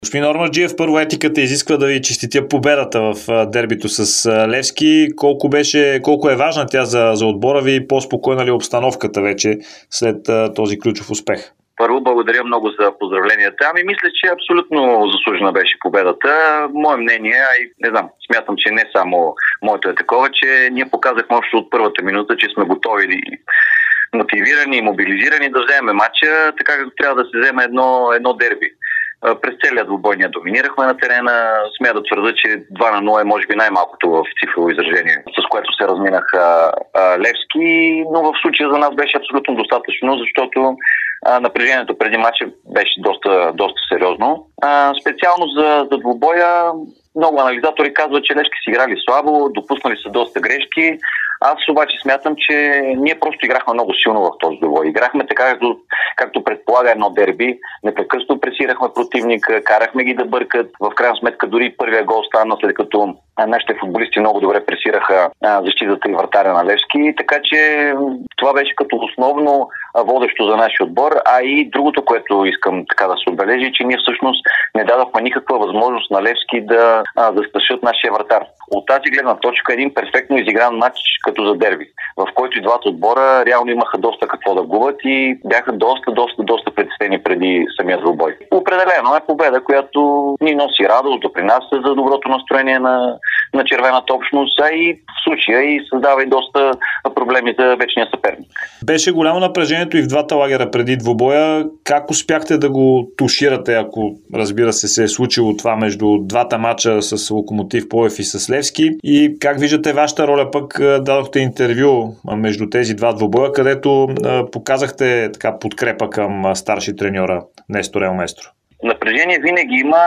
Господин Ормаджиев, първо етиката изисква да ви честитя победата в дербито с Левски. Колко е важна тя за отбора ви и по-спокойна ли е обстановката вече след този ключов успех? Първо, благодаря много за поздравленията. Мисля, че абсолютно заслужена беше победата. Мое мнение, не знам, смятам, че не само моето е такова, че ние показахме още от първата минута, че сме готови, мотивирани и мобилизирани да вземем матча, така както трябва да се вземе едно дерби. През целия двубой ние доминирахме на терена. Смея да твърда, че 2-0 е може би най-малкото в цифрово изражение, с което се разминаха Левски, но в случая за нас беше абсолютно достатъчно, защото напрежението преди матча беше доста сериозно. Специално за двубоя много анализатори казват, че Левски си играли слабо, допуснали са доста грешки. Аз обаче смятам, че ние просто играхме много силно в този двубой. Играхме така, както предполага едно дерби. Непрекъснато пресирахме противника, карахме ги да бъркат. В крайна сметка дори първия гол стана, след като нашите футболисти много добре пресираха защитата и вратаря на Левски. Така че това беше като основно водещо за нашия отбор. А и другото, което искам така да се отбележи, че ние всъщност не дадохме никаква възможност на Левски да застрашат нашия вратар. От тази гледна точка един перфектно изигран матч като за дерби, в който и двата отбора реално имаха доста какво да губят и бяха доста притеснени преди самия двубой. Определено е победа, която ни носи радост, допринася за доброто настроение на червената общност, а и в случая и създава и доста проблеми за вечния съперник. Беше голямо напрежението и в двата лагера преди двубоя. Как успяхте да го туширате, ако разбира се е случило това между двата мача с Локомотив Пловдив и с Левски? И как виждате вашата роля? Пък дадохте интервю между тези два двубоя, където показахте така подкрепа към старши треньора Нестор Елместро. Напрежение винаги има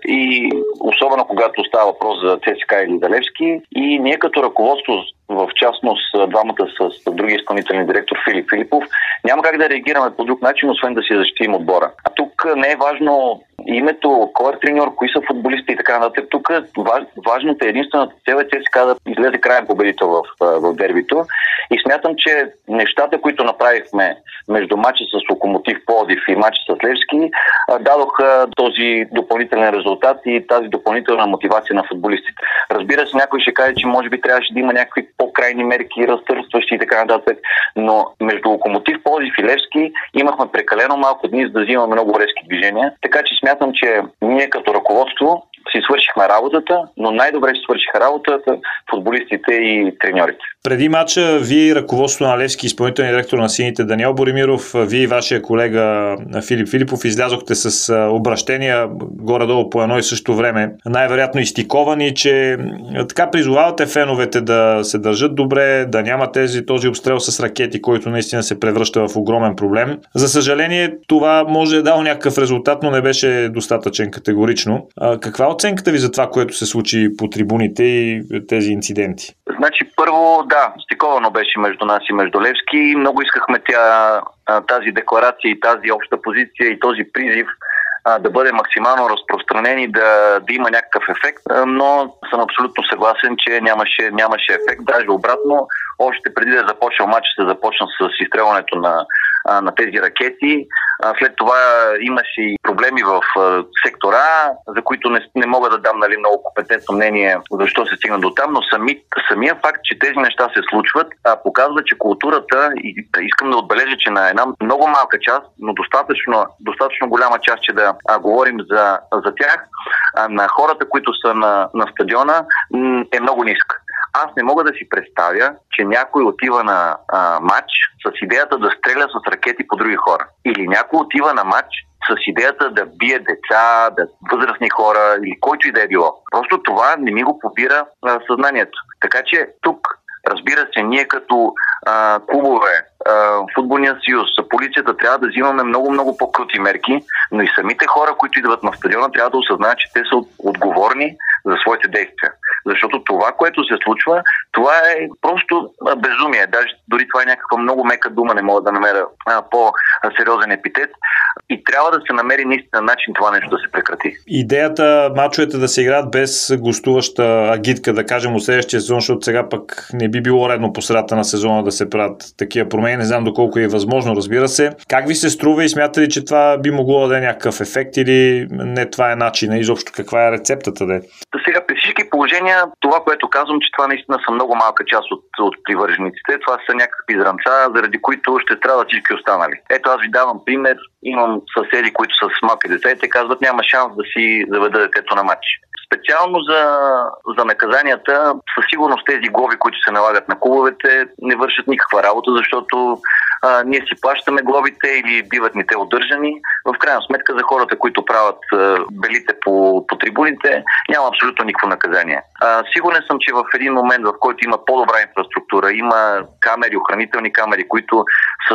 и особено когато става въпрос за ЦСКА или за Левски, и ние като ръководство, в частност двамата с другия изпълнителен директор Филип Филипов, няма как да реагираме по друг начин, освен да си защитим отбора. А тук не е важно името, кой е треньор, кои са футболисти и така нататък. Тук важната единствената цел е ЦСКА да излезе краен победител в дербито. И смятам, че нещата, които направихме между матча с Локомотив Пловдив и матча с Левски, дадоха този допълнителен резултат и тази допълнителна мотивация на футболистите. Разбира се, някой ще каже, че може би трябваше да има някакви по-крайни мерки, разтърсващи и така нататък, но между Локомотив Пловдив и Левски имахме прекалено малко дни, за да взимаме много резки движения. Така че смятам, че ние като ръководство си свършихме работата, но най-добре си свършиха работата футболистите и треньорите. Преди матча вие и ръководството на Левски, изпълнителен директор на сините Даниел Боримиров, вие и вашия колега Филип Филипов излязохте с обращения горе-долу по едно и също време, най-вероятно изтиковани, че така призовавате феновете да се държат добре, да няма този обстрел с ракети, който наистина се превръща в огромен проблем. За съжаление, това може да е дало някакъв резултат, но не беше достатъчен категорично. Каква е оценката ви за това, което се случи по трибуните и тези инциденти? Значи, първо, да, стиковано беше между нас и между Левски. Много искахме тази декларация и тази обща позиция и този призив да бъде максимално разпространен и да има някакъв ефект, но съм абсолютно съгласен, че нямаше ефект. Даже обратно, още преди да е започнал матч, се започна с изстрелването на тези ракети. След това имаше и проблеми в сектора, за които не мога да дам много компетентно мнение защо се стигна до там, но самия факт, че тези неща се случват, показва, че културата, и искам да отбележа, че на една много малка част, но достатъчно голяма част, че да говорим за тях, на хората, които са на стадиона, е много ниска. Аз не мога да си представя, че някой отива на матч с идеята да стреля с ракети по други хора. Или някой отива на матч с идеята да бие деца, възрастни хора или който и да е било. Просто това не ми го побира съзнанието. Така че тук, разбира се, ние като клубове, Футболния съюз, полицията трябва да взимаме много по-крути мерки, но и самите хора, които идват на стадиона, трябва да осъзнаят, че те са отговорни за своите действия. Защото това, което се случва, това е просто безумие. Даже дори това е някаква много мека дума, не мога да намеря по-сериозен епитет. И трябва да се намери наистина начин това нещо да се прекрати. Идеята мачовете да се играят без гостуваща агитка, да кажем, от следващия сезон, защото сега пък не би било редно по средата на сезона да се правят такива промени. Не знам доколко е възможно, разбира се. Как ви се струва и смятате ли, че това би могло да е някакъв ефект или не това е начинът? Изобщо каква е рецептата да е? Сега при всички положения, това, което казвам, че това наистина са много малка част от привържениците. Това са някакви зранца, заради които ще страдат всички останали. Ето аз ви давам пример. Имам съседи, които са с малки деца и те казват, няма шанс да си заведа детето на матч. Специално за наказанията, със сигурност тези глоби, които се налагат на клубовете, не вършат никаква работа, защото ние си плащаме глобите или биват ни те удържани. В крайна сметка за хората, които правят белите по трибуните, няма абсолютно никакво наказание. Сигурен съм, че в един момент, в който има по-добра инфраструктура, има камери, охранителни камери, които с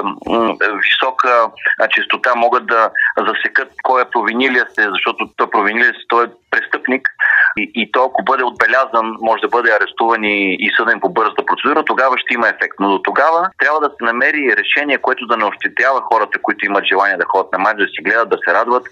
висока честота могат да засекат кой е провинилия се, защото той е престъпник и той, ако бъде отбелязан, може да бъде арестуван и съден по бързата процедура, тогава ще има ефект. Но до тогава трябва да се намери решение, което да не ощетява хората, които имат желание да ходят на мач, да си гледат, да се радват,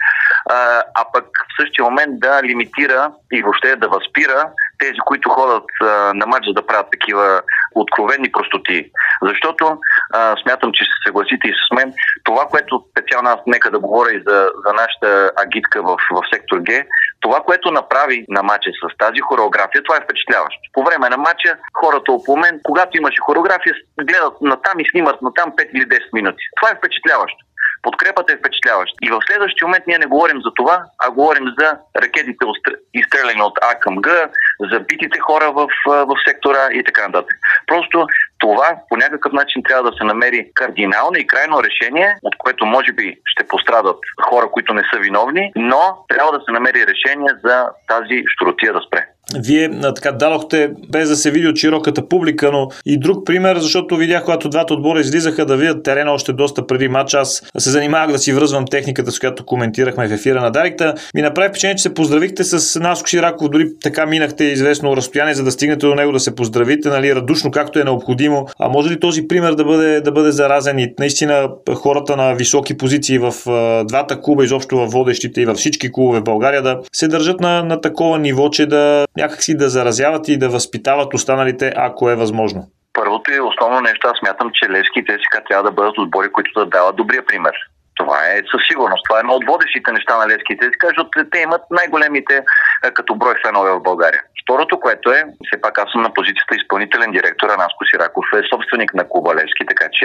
а пък в същия момент да лимитира и въобще да възпира тези, които ходят на мач, за да правят такива откровени простоти. Защото смятам, че се съгласите и с мен, това, което специално аз нека да говоря и за нашата агитка в сектор Г, това, което направи на матча с тази хореография, това е впечатляващо. По време на матча хората около мен, когато имаше хореография, гледат натам и снимат натам 5 или 10 минути. Това е впечатляващо. Подкрепата е впечатляваща. И в следващия момент ние не говорим за това, а говорим за ракетите изстреляни от А към Г, за битите хора в сектора и така нататък. Просто това по някакъв начин трябва да се намери кардинално и крайно решение, от което може би ще пострадат хора, които не са виновни, но трябва да се намери решение за тази щуротия да спре. Вие така дадохте, без да се види от широката публика, но и друг пример, защото видях, когато двата отбора излизаха да видят терена още доста преди матч, аз се занимавах да си връзвам техниката, с която коментирахме в ефира на Дарикта. Ми направи впечатление, че се поздравихте с Наско Сираков, дори така минахте известно разстояние, за да стигнете до него да се поздравите, нали, радушно, както е необходимо. А може ли този пример да бъде заразен и наистина хората на високи позиции в двата клуба, изобщо в водещите и във всички клубове в България да се държат на такова ниво, че да някакси да заразяват и да възпитават останалите, ако е възможно? Първото и основно нещо, аз смятам, че Левски и ЦСКА трябва да бъдат отбори, които да дават добрия пример. Това е със сигурност. Това е едно от водещите неща на Левски и ЦСКА, защото те имат най-големите като брой фенове в България. Второто, което е, все пак аз съм на позицията изпълнителен директор, а Наско Сираков е собственик на клуба Левски, така че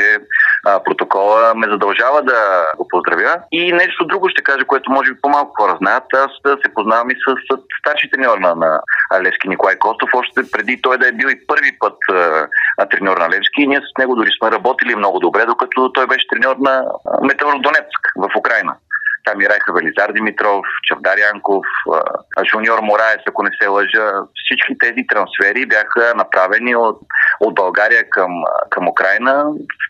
протокола ме задължава да го поздравя. И нещо друго ще кажа, което може би по-малко хора знаят. Аз се познавам и с старши треньор на Левски Николай Костов, още преди той да е бил и първи път треньор на Левски. И ние с него дори сме работили много добре, докато той беше треньор на Металург Донецк в Украйна. Там играеха Велизар Димитров, Чавдар Янков, Жуниор Мораес, ако не се лъжа. Всички тези трансфери бяха направени от България към Украйна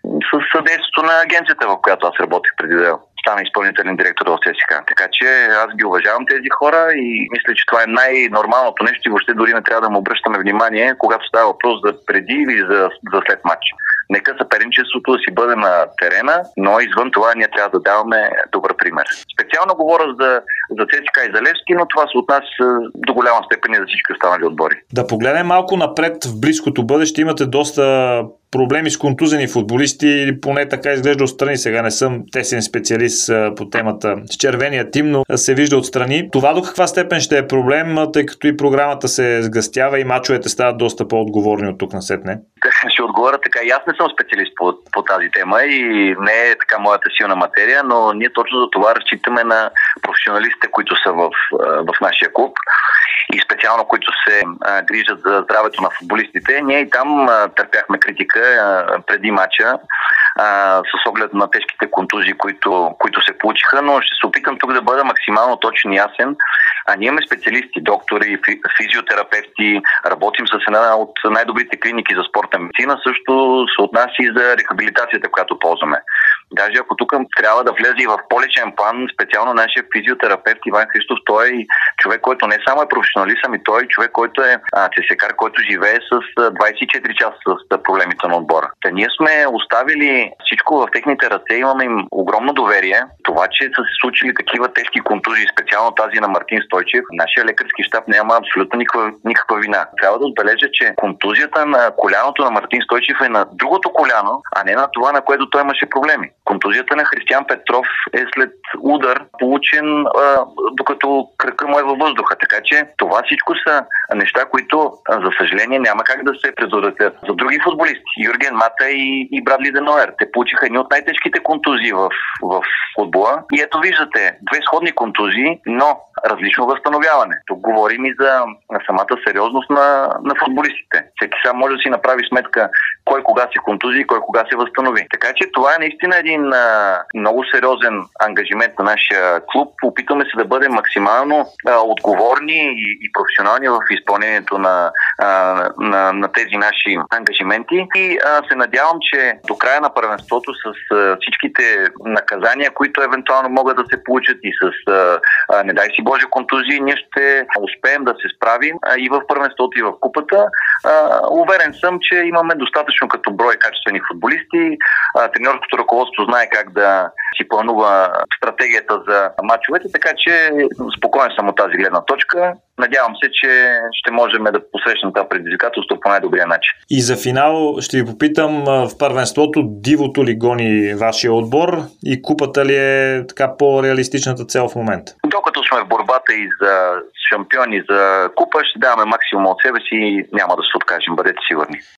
с съдействието на агенцията, в която аз работех преди да стана изпълнителен директор в ЦСКА. Така че аз ги уважавам тези хора и мисля, че това е най-нормалното нещо и въобще дори не трябва да му обръщаме внимание, когато става въпрос за преди или за след матч. Нека съперничеството да си бъде на терена, но извън това ние трябва да даваме добър пример. Специално говоря за ЦСКА и за Левски, но това се отнася до голяма степен и за всички останали отбори. Да погледнем малко напред в близкото бъдеще. Имате доста проблеми с контузени футболисти, или поне така изглежда отстрани. Сега не съм тесен специалист по темата с червения тим, но се вижда отстрани. Това до каква степен ще е проблем, тъй като и програмата се сгъстява и мачовете стават доста по-отговорни от тук насетне? Ще отговоря така. И аз не съм специалист по тази тема и не е така моята силна материя, но ние точно за това разчитаме на професионалистите, които са в нашия клуб и специално които се грижат за здравето на футболистите. Ние и там търпяхме критика преди матча с оглед на тежките контузии, които се получиха, но ще се опитам тук да бъда максимално точен и ясен. Ние имаме специалисти, доктори, физиотерапевти, работим с една от най-добрите клиники за спортна медицина, също се отнася и за рехабилитацията, която ползваме. Даже ако тук трябва да влезе и в по-лечен план, специално нашия физиотерапевт Иван Христов, той е човек, който не само е професионалист, ами той е човек, който е ЦСКАР, който живее с 24 часа с проблемите на отбора. Ние сме оставили всичко в техните ръце, имаме им огромно доверие. Това, че са се случили такива тежки контузии, специално тази на Мартин Стойчев, нашия лекарски щаб няма абсолютно никаква вина. Трябва да отбележа, че контузията на коляното на Мартин Стойчев е на другото коляно, а не на това, на което той имаше проблеми. Контузията на Християн Петров е след удар, получен докато кръка му е във въздуха. Така че това всичко са неща, които за съжаление няма как да се предотвратят. За други футболисти, Юрген Мата и Брадли Де Нойер, те получиха едни от най-тежките контузии в футбола. И ето виждате, две сходни контузии, но различно възстановяване. Тук говорим и за самата сериозност на футболистите. Всеки сам може да си направи сметка кой кога се контузи и кой кога се възстанови. Така че това е наистина един много сериозен ангажимент на нашия клуб. Опитваме се да бъдем максимално отговорни и професионални в изпълнението на тези наши ангажименти. И се надявам, че до края на първенството с всичките наказания, които евентуално могат да се получат и с не дай си Боже контузии, ние ще успеем да се справим и в първенството, и в купата. Уверен съм, че имаме достатъчно като брой качествени футболисти. Треньорското ръководство знае как да си планува стратегията за мачовете, така че спокоен съм от тази гледна точка. Надявам се, че ще можем да посрещнем това предизвикателство по най-добрия начин. И за финал ще ви попитам, в първенството дивото ли гони вашия отбор и купата ли е така по-реалистичната цел в момента? Докато сме в борбата и за шампиони, за купа, ще даваме максимум от себе си и няма да се откажем, бъдете сигурни.